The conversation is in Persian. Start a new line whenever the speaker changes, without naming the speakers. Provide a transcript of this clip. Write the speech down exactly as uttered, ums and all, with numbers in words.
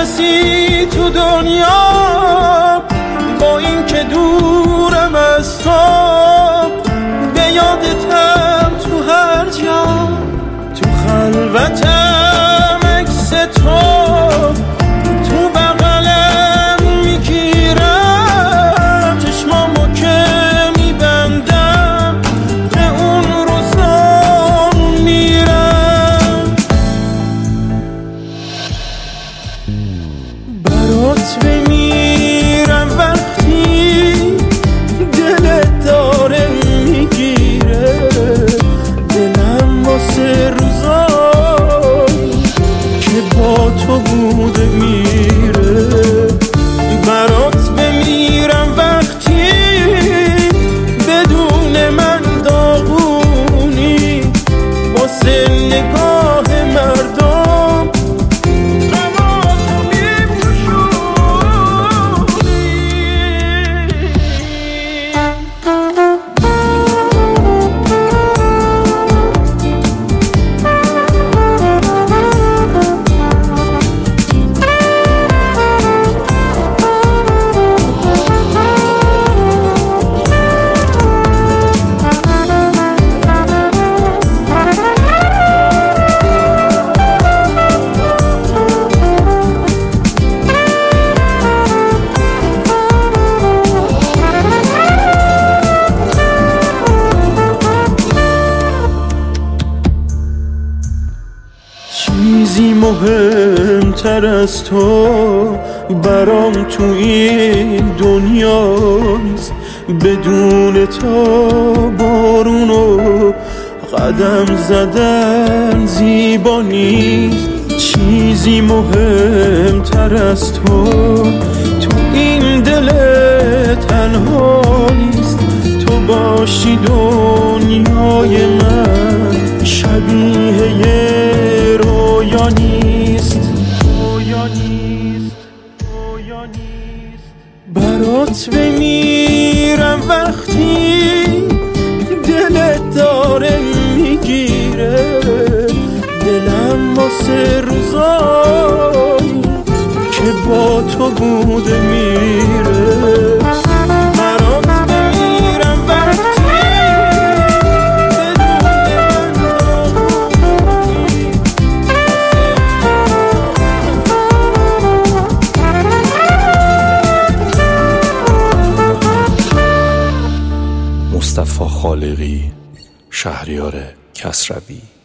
کسی تو دنیا با این که دورم از تو، به یادتم تو هر جا، تو خلوتم عکس تو، تو بغلم میگیرم، چشمامو که میبندم به اون روزا میرم. برات بمیرم وقتی دلت داره میگیره، دلم واسه روزایی که با تو بوده میره. برات بمیرم وقتی بدون من داغونی، واسه نگاه مردم غماتو میپوشونی. چیزی مهمتر از تو برام تو این دنیا نیست، بدون تو بارونو قدم زدن زیبا نیست. چیزی مهمتر از تو تو این دل تنها نیست، تو باشی دنیای من شبیه یه رویا نیست، رویا نیست، رویا نیست. برات بمیرم وقتی دلت داره میگیره، دلم واسه روزایی که با تو بوده میره.
مصطفی خالقی، شهریار کسروی.